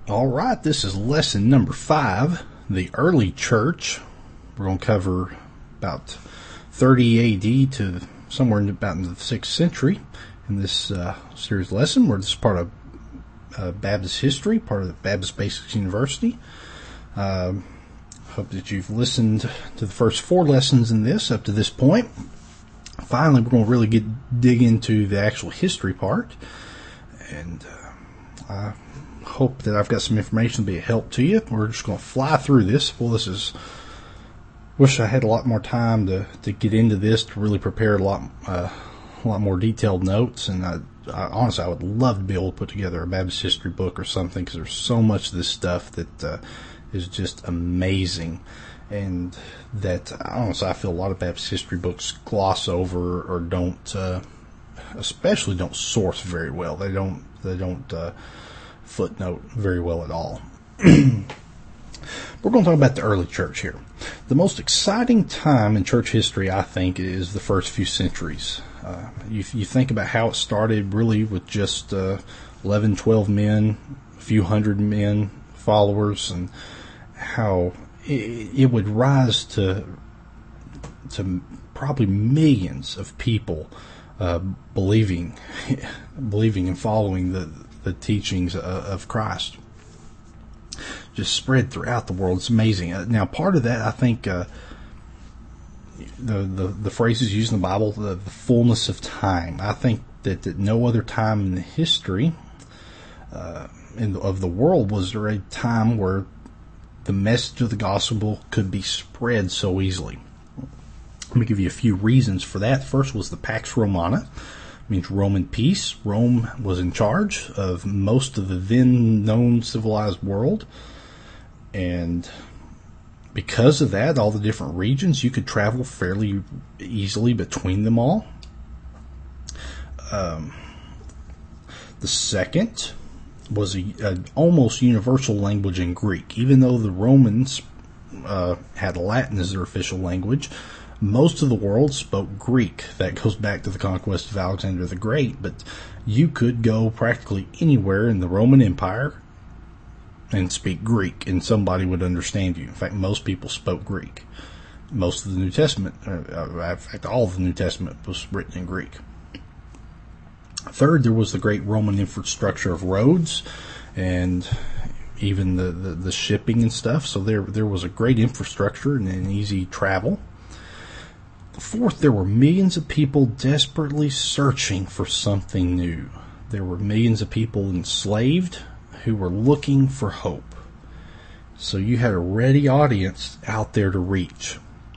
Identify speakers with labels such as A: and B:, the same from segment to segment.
A: All right, this is lesson number 5, the early church. We're going to cover about 30 AD to somewhere about in the 6th century in this series lesson, where this is part of Baptist history, part of the Baptist Basics University. Hope that you've listened to the first 4 lessons in this up to this point. Finally, we're going to really dig into the actual history part, and I hope that I've got some information to be a help to you. We're just going to fly through this. Well, wish I had a lot more time to get into this, to really prepare a lot more detailed notes. And I honestly, I would love to be able to put together a Baptist history book or something, because there's so much of this stuff that is just amazing, and that honestly I feel a lot of Baptist history books gloss over or don't, especially don't source very well. They don't footnote very well at all. We're going to talk about the early church here. The most exciting time in church history, I think, is the first few centuries. You think about how it started really with just 11, 12 men, a few hundred men, followers, and how it would rise to probably millions of people believing and following the teachings of Christ. Just spread throughout the world. It's amazing. Now, part of that, I think, the phrases used in the Bible, the fullness of time. I think that at no other time in the history of the world was there a time where the message of the gospel could be spread so easily. Let me give you a few reasons for that. First was the Pax Romana. Means Roman peace. Rome was in charge of most of the then known civilized world, and because of that, all the different regions, you could travel fairly easily between them all. The second was an almost universal language in Greek. Even though the Romans had Latin as their official language, most of the world spoke Greek. That goes back to the conquest of Alexander the Great, but you could go practically anywhere in the Roman Empire and speak Greek, and somebody would understand you. In fact, most people spoke Greek. Most of the New Testament, in fact, all of the New Testament was written in Greek. Third, there was the great Roman infrastructure of roads and even the shipping and stuff. So there was a great infrastructure and easy travel. Fourth, there were millions of people desperately searching for something new. There were millions of people enslaved who were looking for hope. So you had a ready audience out there to reach.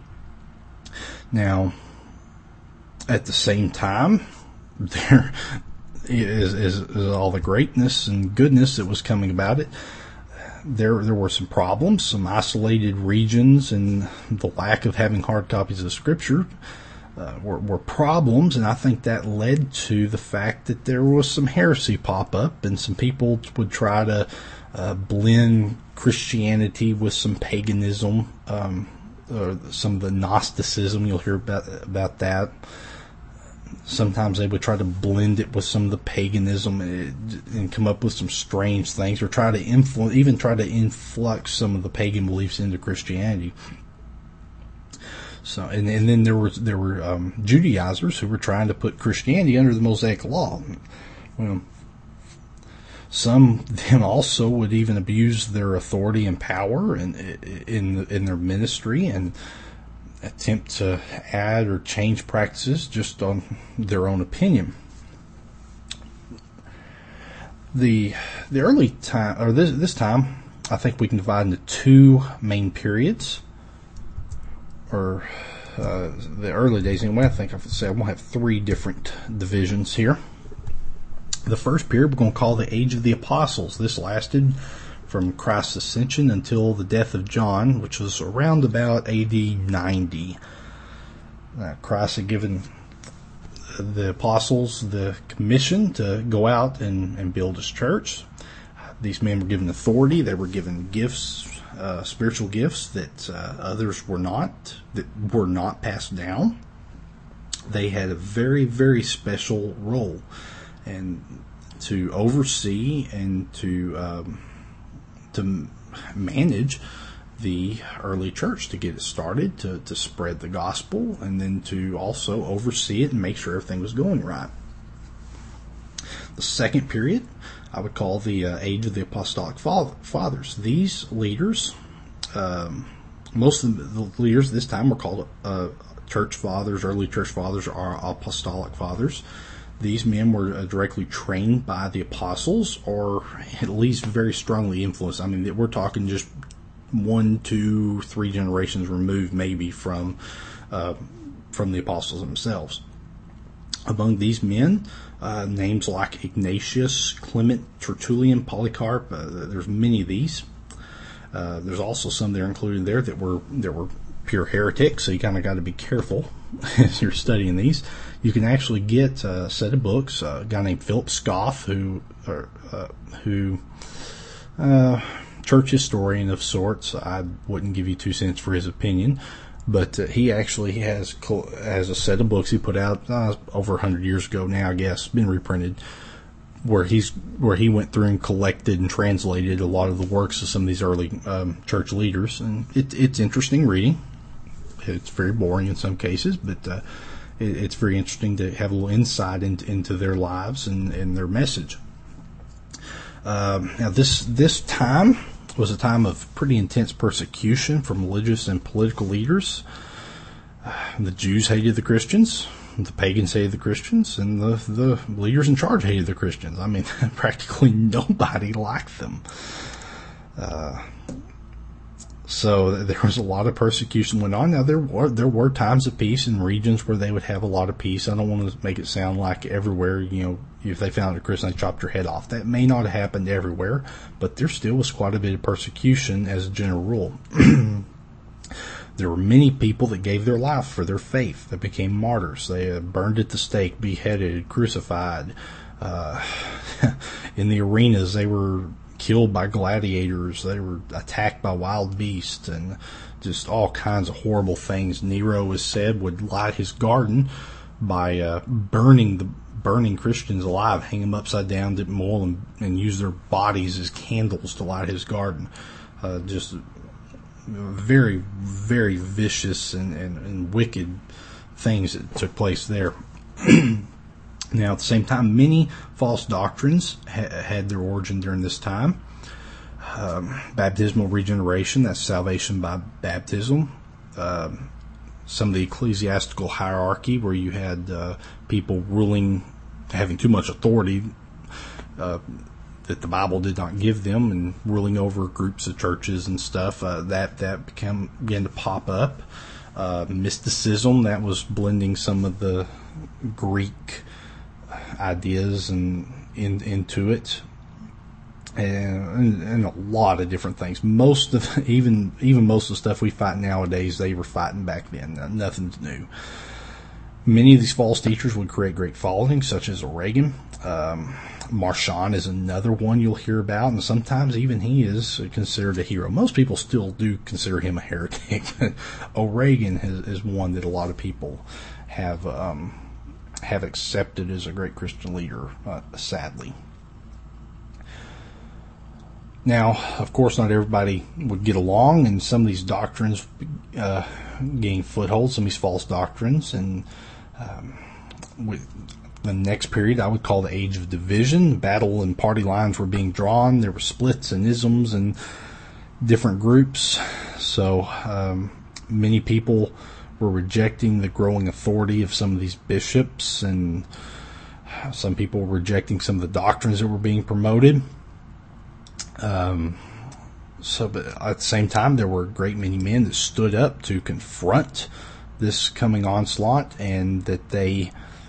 A: Now, at the same time, there is all the greatness and goodness that was coming about it. There were some problems, some isolated regions, and the lack of having hard copies of Scripture were problems, and I think that led to the fact that there was some heresy pop up, and some people would try to blend Christianity with some paganism, or some of the Gnosticism. You'll hear about that. Sometimes they would try to blend it with some of the paganism and come up with some strange things, or try to influx some of the pagan beliefs into Christianity. So, and then there were Judaizers who were trying to put Christianity under the Mosaic Law. Well, some of them also would even abuse their authority and power in their ministry and attempt to add or change practices just on their own opinion. The early time, or this time, I think we can divide into 2 main periods, or the early days anyway. I think I would say we'll have 3 different divisions here. The first period we're going to call the Age of the Apostles. This lasted from Christ's ascension until the death of John, which was around about AD 90. Christ had given the apostles the commission to go out and build his church. These men were given authority. They were given gifts, spiritual gifts that others were not passed down. They had a very, very special role, and to oversee and to to manage the early church, to get it started, to spread the gospel, and then to also oversee it and make sure everything was going right. The second period I would call the age of the apostolic fathers. These leaders, most of the leaders this time were called church fathers, early church fathers, or apostolic fathers. These men were directly trained by the apostles, or at least very strongly influenced. I mean, we're talking just 1, 2, 3 generations removed, maybe from the apostles themselves. Among these men, names like Ignatius, Clement, Tertullian, Polycarp. There's many of these. There's also some that are included there that were pure heretics, so you kind of got to be careful as you're studying these. You can actually get a set of books. A guy named Philip Scoff, who church historian of sorts. I wouldn't give you 2 cents for his opinion, but he actually has a set of books he put out over 100 years ago now, I guess, been reprinted, where he went through and collected and translated a lot of the works of some of these early church leaders, and it's interesting reading. It's very boring in some cases, but it's very interesting to have a little insight into their lives and their message. Now this time was a time of pretty intense persecution from religious and political leaders. The Jews hated the Christians, the pagans hated the Christians, and the leaders in charge hated the Christians. I mean, practically nobody liked them. So there was a lot of persecution went on. Now there were times of peace in regions where they would have a lot of peace. I don't want to make it sound like everywhere, if they found a Christian, they chopped your head off. That may not have happened everywhere, but there still was quite a bit of persecution as a general rule. There were many people that gave their life for their faith, that became martyrs. They burned at the stake, beheaded, crucified. In the arenas, they were killed by gladiators. They were attacked by wild beasts, and just all kinds of horrible things. Nero, is said, would light his garden by burning Christians alive, hang them upside down, dip them oil, and use their bodies as candles to light his garden. Just very, very vicious and wicked things that took place there. Now, at the same time, many false doctrines had their origin during this time. Baptismal regeneration, that's salvation by baptism. Some of the ecclesiastical hierarchy, where you had people ruling, having too much authority that the Bible did not give them, and ruling over groups of churches and stuff. That began to pop up. Mysticism, that was blending some of the Greek ideas and into it, and a lot of different things. Most of even most of the stuff we fight nowadays, they were fighting back then. Nothing's new. Many of these false teachers would create great followings, such as Origen. Marcion is another one you'll hear about, and sometimes even he is considered a hero. Most people still do consider him a heretic, but Origen is one that a lot of people have accepted as a great Christian leader, sadly. Now, of course, not everybody would get along, and some of these doctrines gained foothold, some of these false doctrines, and with the next period I would call the age of division. Battle and party lines were being drawn. There were splits and isms and different groups. So many people were rejecting the growing authority of some of these bishops, and some people were rejecting some of the doctrines that were being promoted. But at the same time, there were a great many men that stood up to confront this coming onslaught, and that they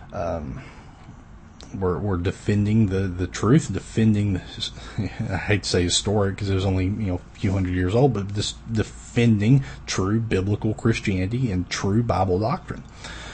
A: were defending the truth, defending this, I hate to say historic because it was only a few hundred years old, but just defending true biblical Christianity and true Bible doctrine.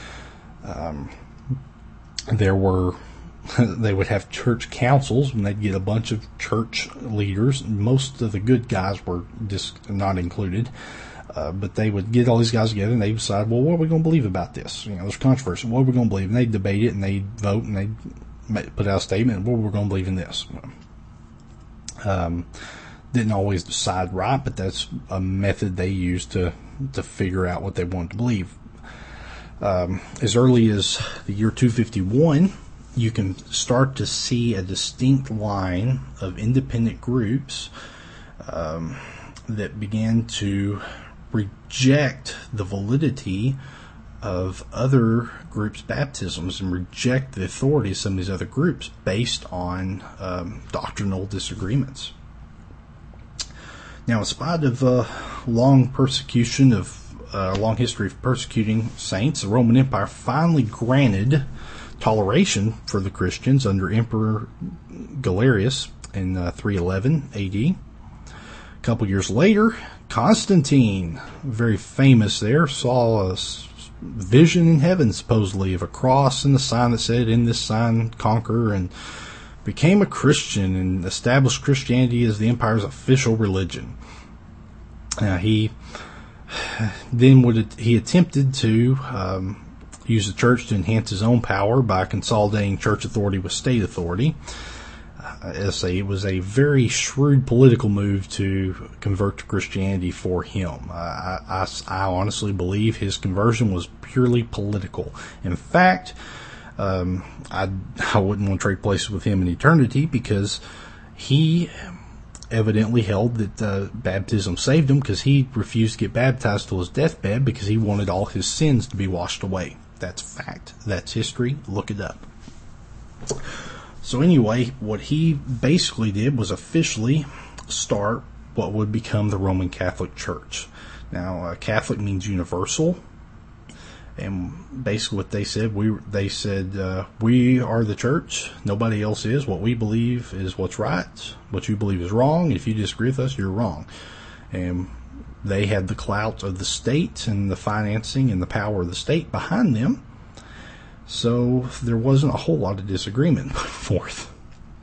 A: They would have church councils, and they'd get a bunch of church leaders. Most of the good guys were just not included, but they would get all these guys together, and they decide, well, what are we going to believe about this? There's controversy. What are we going to believe? And they'd debate it, and they'd vote, and they'd put out a statement, well, we're going to believe in this. didn't always decide right, but that's a method they used to figure out what they wanted to believe. As early as the year 251, you can start to see a distinct line of independent groups that began to reject the validity of other groups' baptisms and reject the authority of some of these other groups based on doctrinal disagreements. Now, in spite of long history of persecuting saints, the Roman Empire finally granted toleration for the Christians under Emperor Galerius in 311 AD. A couple years later, Constantine, very famous there, saw a vision in heaven, supposedly, of a cross and a sign that said, "In this sign conquer," and became a Christian and established Christianity as the empire's official religion. He attempted to use the church to enhance his own power by consolidating church authority with state authority. It was a very shrewd political move to convert to Christianity for him. I honestly believe his conversion was purely political. In fact, I wouldn't want to trade places with him in eternity, because he evidently held that baptism saved him, because he refused to get baptized till his deathbed because he wanted all his sins to be washed away. That's fact. That's history. Look it up. So anyway, what he basically did was officially start what would become the Roman Catholic Church. Now, Catholic means universal, and basically what they said, we are the church. Nobody else is. What we believe is what's right. What you believe is wrong. If you disagree with us, you're wrong. And they had the clout of the state and the financing and the power of the state behind them. So there wasn't a whole lot of disagreement put forth.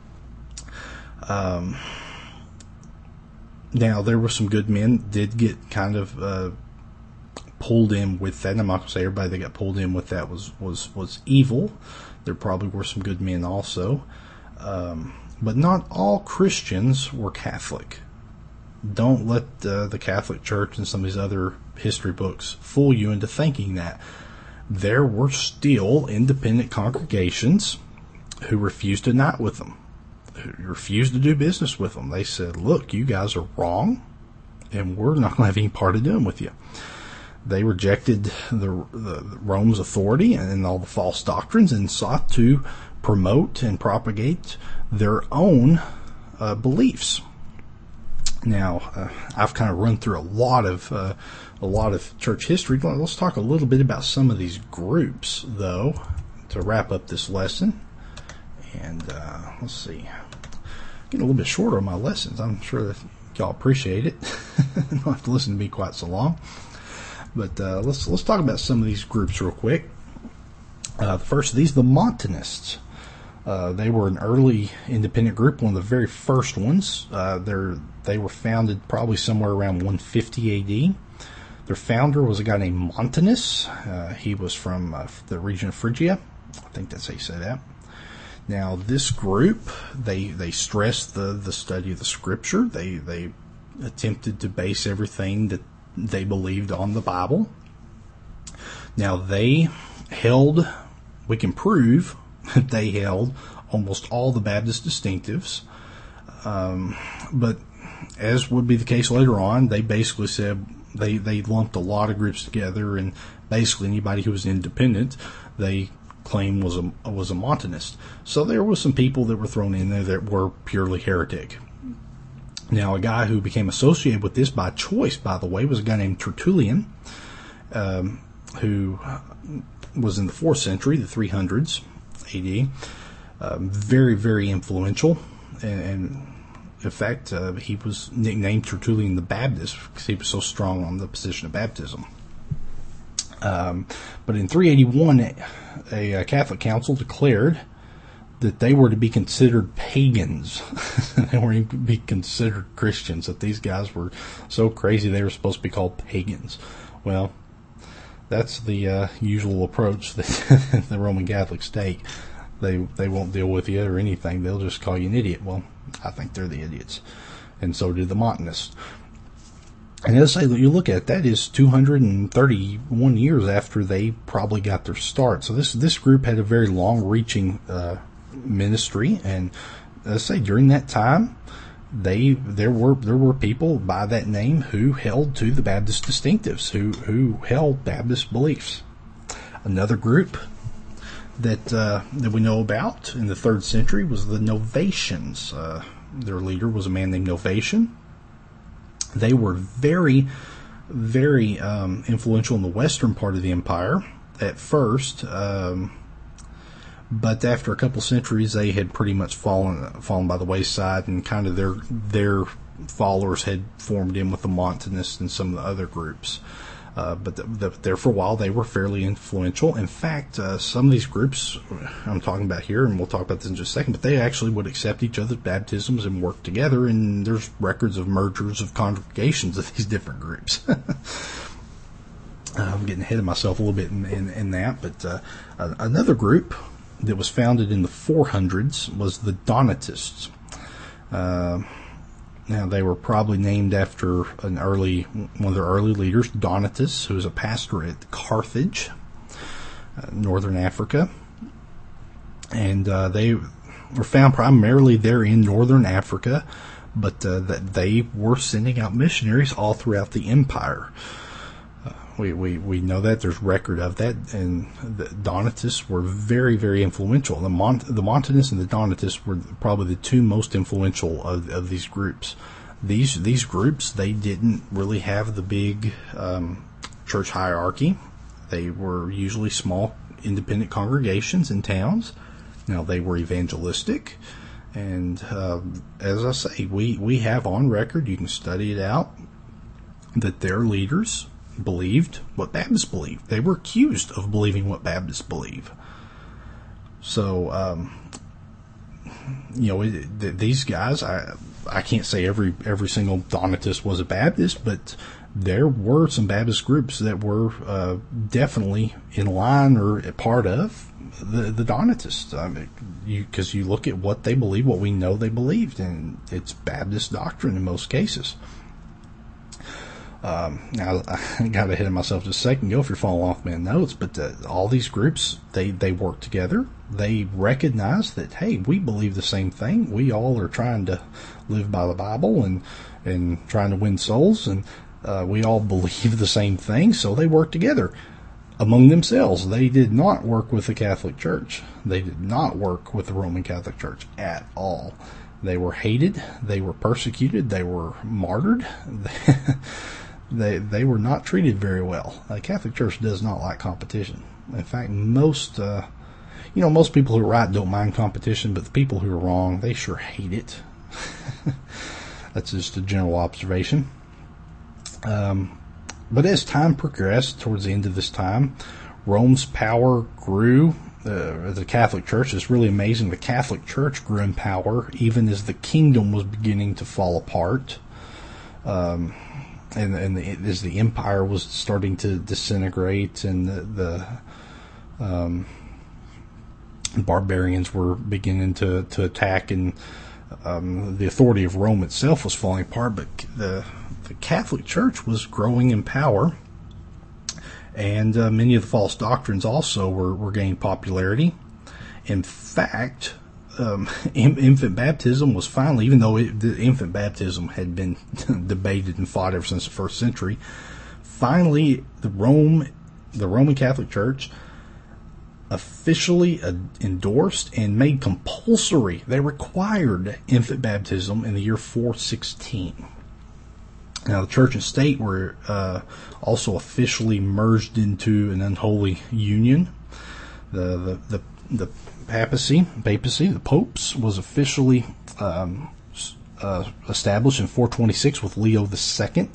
A: Now, there were some good men did get kind of pulled in with that. And I'm not going to say everybody that got pulled in with that was evil. There probably were some good men also. But not all Christians were Catholic. Don't let the Catholic Church and some of these other history books fool you into thinking that. There were still independent congregations who refused to unite with them, who refused to do business with them. They said, look, you guys are wrong, and we're not going to have any part of doing with you. They rejected the Rome's authority and all the false doctrines and sought to promote and propagate their own beliefs. Now, I've kind of run through a lot of church history. Let's talk a little bit about some of these groups, though, to wrap up this lesson. And let's see, getting a little bit shorter on my lessons. I'm sure that y'all appreciate it. You don't have to listen to me quite so long. But let's talk about some of these groups real quick. The first of these, the Montanists. They were an early independent group, one of the very first ones. They were founded probably somewhere around 150 AD. Their founder was a guy named Montanus. He was from the region of Phrygia. I think that's how you say that. Now, this group, they stressed the study of the Scripture. They attempted to base everything that they believed on the Bible. Now, they held, we can prove that they held almost all the Baptist distinctives. But as would be the case later on, they basically said they lumped a lot of groups together, and basically anybody who was independent, they claimed was a Montanist. So there were some people that were thrown in there that were purely heretic. Now, a guy who became associated with this by choice, by the way, was a guy named Tertullian, who was in the 4th century, the 300s AD. Very, very influential, and in fact, he was nicknamed Tertullian the Baptist because he was so strong on the position of baptism. But in 381, a Catholic council declared that they were to be considered pagans. They weren't to be considered Christians, that these guys were so crazy they were supposed to be called pagans. Well, that's the usual approach that the Roman Catholics take. They won't deal with you or anything. They'll just call you an idiot. Well, I think they're the idiots. and so did the Montanists. And as I say, you look at it, that is 231 years after they probably got their start. So this group had a very long-reaching ministry, and as I say, during that time, there were people by that name who held to the Baptist distinctives, who held Baptist beliefs. Another group that we know about in the 3rd century was the Novatians. Their leader was a man named Novatian. They were very, very influential in the western part of the empire at first, but after a couple centuries, they had pretty much fallen by the wayside, and kind of their followers had formed in with the Montanists and some of the other groups. But there for a while, they were fairly influential. In fact, some of these groups I'm talking about here, and we'll talk about this in just a second, but they actually would accept each other's baptisms and work together, and there's records of mergers of congregations of these different groups. I'm getting ahead of myself a little bit in that, but another group that was founded in the 400s was the Donatists. Now, they were probably named after one of their early leaders, Donatus, who was a pastor at Carthage, northern Africa. And they were found primarily there in northern Africa, but that they were sending out missionaries all throughout the empire. We know that. There's record of that, and the Donatists were very, very influential. The Montanists and the Donatists were probably the two most influential of these groups. These groups, they didn't really have the big church hierarchy. They were usually small, independent congregations in towns. Now, they were evangelistic, and as I say, we have on record, you can study it out, that their leaders believed what Baptists believed. They were accused of believing what Baptists believe. So, these guys, I can't say every single Donatist was a Baptist, but there were some Baptist groups that were definitely in line or a part of the Donatists. I mean, because you look at what they believe, what we know they believed, and it's Baptist doctrine in most cases. Now, I got ahead of myself just a second ago if you're following off my notes, but all these groups, they work together. They recognize that, hey, we believe the same thing. We all are trying to live by the Bible and trying to win souls, and we all believe the same thing, so they work together among themselves. They did not work with the Catholic Church. They did not work with the Roman Catholic Church at all. They were hated. They were persecuted. They were martyred. They were not treated very well. The Catholic Church does not like competition. In fact, most people who are right don't mind competition, but the people who are wrong, they sure hate it. That's just a general observation. But as time progressed, towards the end of this time, Rome's power grew. The Catholic Church is really amazing. The Catholic Church grew in power even as the kingdom was beginning to fall apart. As the empire was starting to disintegrate, and the barbarians were beginning to attack, and the authority of Rome itself was falling apart, but the Catholic Church was growing in power, and many of the false doctrines also were gaining popularity. In fact, infant baptism was finally, even though the infant baptism had been debated and fought ever since the 1st century, finally the Roman Catholic Church officially endorsed and made compulsory. They required infant baptism in the year 416. Now, the church and state were also officially merged into an unholy union. The papacy, the popes, was officially established in 426 with Leo II.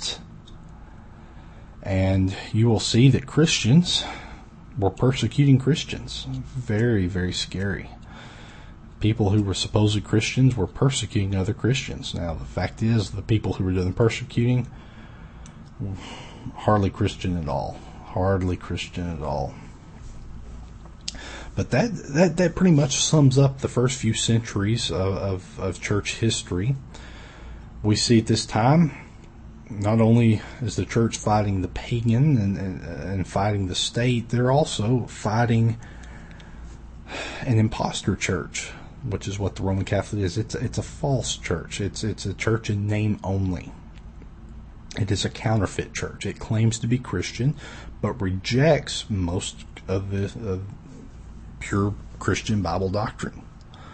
A: And you will see that Christians were persecuting Christians. Very, very scary. People who were supposedly Christians were persecuting other Christians. Now, the fact is, the people who were doing the persecuting, hardly Christian at all. Hardly Christian at all. But that pretty much sums up the first few centuries of church history. We see at this time, not only is the church fighting the pagan and fighting the state, they're also fighting an imposter church, which is what the Roman Catholic is. It's a false church. It's a church in name only. It is a counterfeit church. It claims to be Christian, but rejects most of the pure Christian Bible doctrine.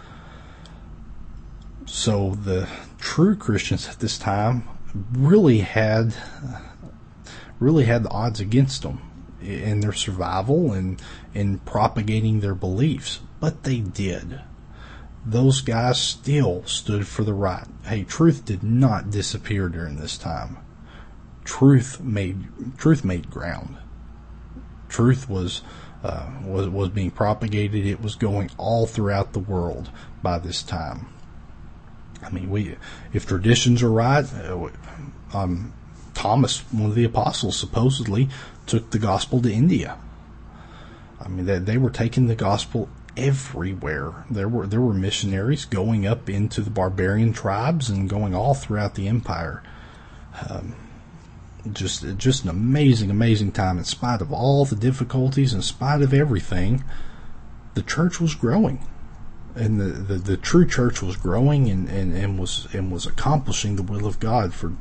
A: So the true Christians at this time really had the odds against them in their survival and in propagating their beliefs, but they did. Those guys still stood for the right. Hey, truth did not disappear during this time. Truth made ground. Truth was being propagated. It was going all throughout the world by this time. I mean, if traditions are right, Thomas, one of the apostles, supposedly took the gospel to India. I mean, they were taking the gospel everywhere. There were missionaries going up into the barbarian tribes and going all throughout the empire. Just an amazing time. In spite of all the difficulties, in spite of everything, the church was growing, and the true church was growing and was accomplishing the will of God for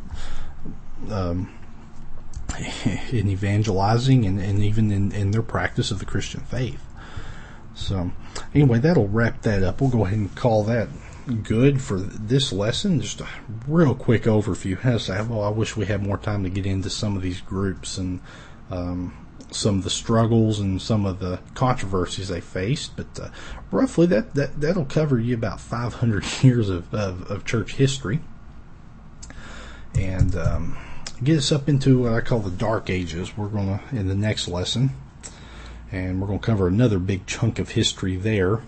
A: in evangelizing and even in their practice of the Christian faith. So anyway, that'll wrap that up. We'll go ahead and call that good for this lesson. Just a real quick overview. I wish we had more time to get into some of these groups and some of the struggles and some of the controversies they faced, but roughly that'll cover you about 500 years of church history, and get us up into what I call the Dark Ages. We're going to, in the next lesson, and we're going to cover another big chunk of history there.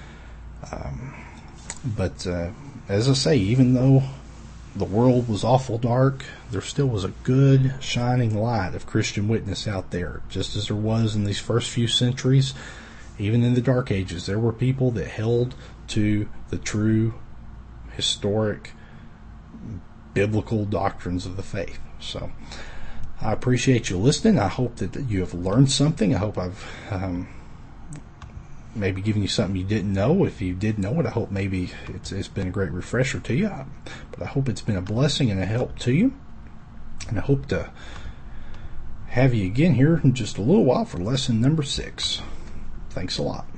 A: But as I say, even though the world was awful dark, there still was a good shining light of Christian witness out there, just as there was in these first few centuries. Even in the Dark Ages, there were people that held to the true, historic, biblical doctrines of the faith. So I appreciate you listening. I hope that you have learned something. I hope I've maybe given you something you didn't know. If you did know it, I hope maybe it's been a great refresher to you. But I hope it's been a blessing and a help to you. And I hope to have you again here in just a little while for lesson number 6. Thanks a lot.